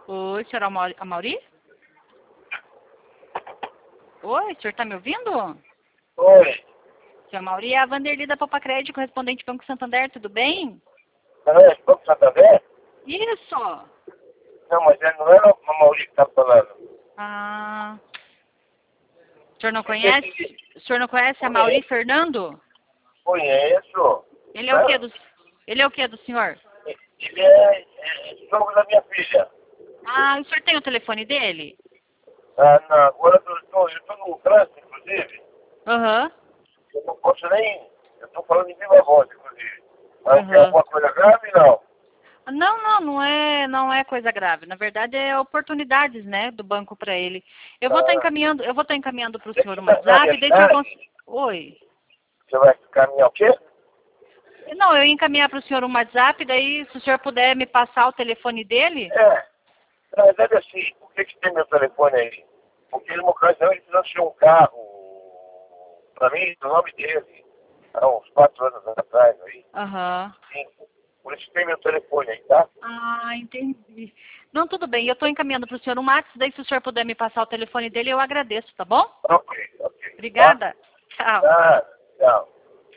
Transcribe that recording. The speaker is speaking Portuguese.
Oi, senhor Amauri? Oi, o senhor está me ouvindo? Oi. Senhor Amauri, é a Vanderly da Popacred, correspondente Banco Santander, tudo bem? É, Banco Santander? Isso! Não, mas não era o Mauri que está falando. Ah... O senhor não conhece? O senhor não conhece a Mauri Fernando? Conheço. Ele é o que do... Ele é o que do senhor? Ele é sogro da minha filha. Ah, o senhor tem o telefone dele? Ah, não, agora eu estou no trânsito, inclusive. Aham. Eu não posso nem... Eu estou falando em viva voz, inclusive. Mas tem alguma coisa grave, não? Não é coisa grave. Na verdade, é oportunidades, né, do banco para ele. Eu vou estar encaminhando para o senhor uma WhatsApp, daí o senhor Oi. Você vai caminhar o quê? Não, eu ia encaminhar para o senhor um WhatsApp, daí se o senhor puder me passar o telefone dele. Na verdade, assim, por que tem meu telefone aí? Porque numa ocasião ele financiou um carro para mim, no nome dele, há uns 4 anos atrás aí. Aham. Sim. Por isso tem meu telefone aí, tá? Ah, entendi. Não, tudo bem. Eu estou encaminhando para o senhor um WhatsApp, daí se o senhor puder me passar o telefone dele, eu agradeço, tá bom? Ok. Obrigada. Tchau. Tchau.